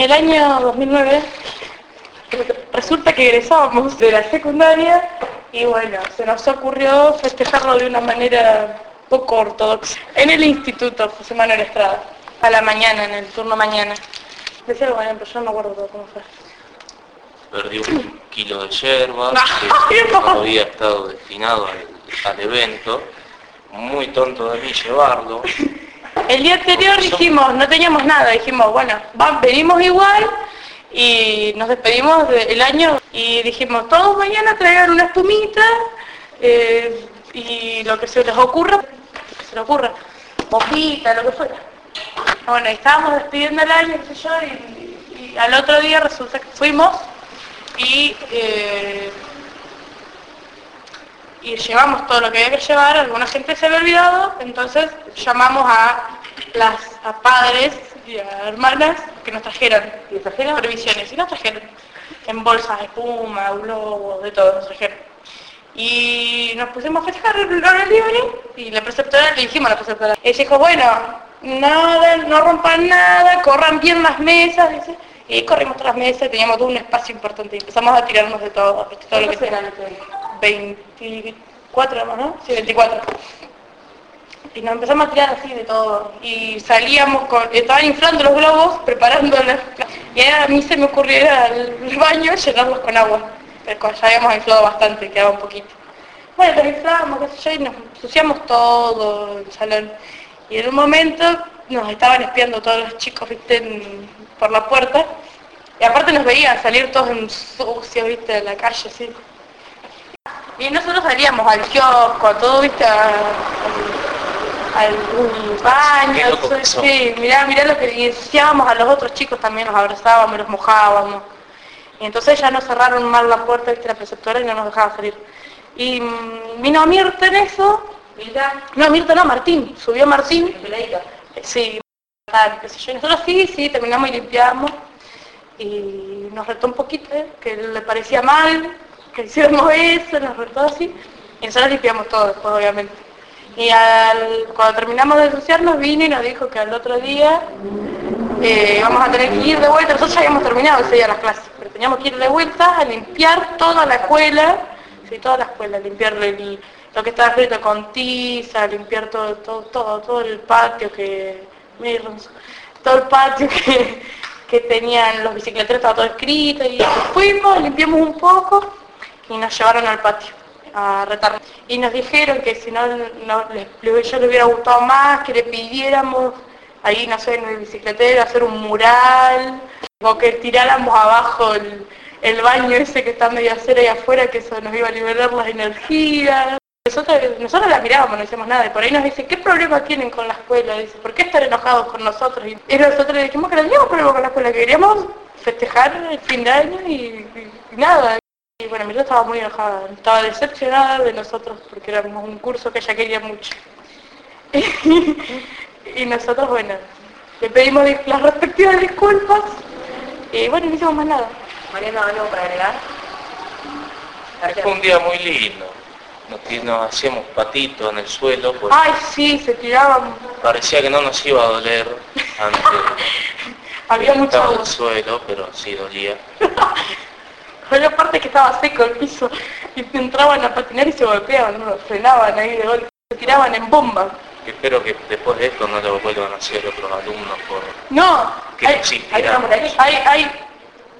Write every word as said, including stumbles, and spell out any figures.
El año dos mil nueve resulta que egresábamos de la secundaria y bueno, se nos ocurrió festejarlo de una manera poco ortodoxa en el instituto José Manuel Estrada, a la mañana, en el turno mañana. Decía algo mañana, pero yo no me acuerdo todo cómo fue. Perdí un kilo de yerba, No, que no. no había estado destinado al, al evento. Muy tonto de mí llevarlo. El día anterior dijimos, no teníamos nada, dijimos, bueno, va, venimos igual y nos despedimos del año y dijimos, todos mañana traigan una espumita eh, y lo que se les ocurra, lo que se les ocurra, mojita, lo que fuera. Bueno, y estábamos despidiendo el año, qué sé yo, y, y al otro día resulta que fuimos y... Eh, y llevamos todo lo que había que llevar, alguna gente se había olvidado, entonces llamamos a las a padres y a hermanas que nos trajeran, y nos trajeron previsiones, y nos trajeron en bolsas de espuma, globos, de todo nos trajeron. Y nos pusimos a festejar el hora libre, y la preceptora, le dijimos a la preceptora, ella dijo, bueno, nada, no rompan nada, corran bien las mesas, dice, y corrimos todas las mesas, teníamos todo un espacio importante, y empezamos a tirarnos de todo, ¿viste? Todo lo que teníamos. veinticuatro, ¿no? Sí, veinticuatro. Y nos empezamos a tirar así de todo. Y salíamos con... Estaban inflando los globos, preparando las... Y a mí se me ocurrió ir al baño llenarlos con agua. Pero ya habíamos inflado bastante, quedaba un poquito. Bueno, los inflábamos, qué sé yo, y nos ensuciamos todo el salón. Y en un momento nos estaban espiando todos los chicos, viste, en, por la puerta. Y aparte nos veían salir todos en sucios, viste, en la calle, así. Y nosotros salíamos al kiosco, a todo, viste, a, al, al baño, sí, mirá, mirá lo que decíamos a los otros chicos también, nos abrazábamos, los mojábamos. Y entonces ya nos cerraron mal la puerta, viste, la preceptora y no nos dejaba salir. Y mmm, vino Mirta en eso. ¿Mirta? No, Mirta no, Martín, subió Martín. Sí, tal, qué sé yo. Y nosotros sí, sí, terminamos y limpiamos. Y nos retó un poquito, ¿eh? Que le parecía mal que hiciéramos eso, nos retó así, y nosotros limpiamos todo después, obviamente. Y al, cuando terminamos de ensuciarnos, vino y nos dijo que al otro día eh, vamos a tener que ir de vuelta. Nosotros ya habíamos terminado ese día las clases, pero teníamos que ir de vuelta a limpiar toda la escuela, sí, toda la escuela, limpiar el, lo que estaba escrito con tiza, limpiar todo, todo, todo, todo el patio que, todo el patio que, que tenían los bicicleteros, estaba todo escrito, y fuimos, limpiamos un poco, y nos llevaron al patio a retarnos. Y nos dijeron que si no, no les, yo les hubiera gustado más, que le pidiéramos ahí, no sé, en el bicicletero, hacer un mural, o que tiráramos abajo el, el baño ese que está medio acero ahí afuera, que eso nos iba a liberar las energías. Nosotros, nosotros la mirábamos, no decíamos nada, y por ahí nos dicen, ¿qué problema tienen con la escuela? Dice, ¿por qué estar enojados con nosotros? Y nosotros le dijimos que no teníamos problema con la escuela, que queríamos festejar el fin de año y, y, y nada. Y bueno, Mirta estaba muy enojada, estaba decepcionada de nosotros porque éramos un curso que ella quería mucho. Y nosotros, bueno, le pedimos las respectivas disculpas y bueno, no hicimos más nada. Mariano, ¿algo para agregar? Fue un día muy lindo. Nos, nos hacíamos patitos en el suelo. Porque Ay, sí, se tiraban. parecía que no nos iba a doler antes. Había mucho Estaba en agua. el suelo, pero sí dolía. Pero aparte que estaba seco el piso y entraban a patinar y se golpeaban, ¿no? Frenaban ahí de golpe, se tiraban en bomba. Espero que después de esto no lo vuelvan a hacer otros alumnos por No, que hay, nos hay, inspiramos. hay, hay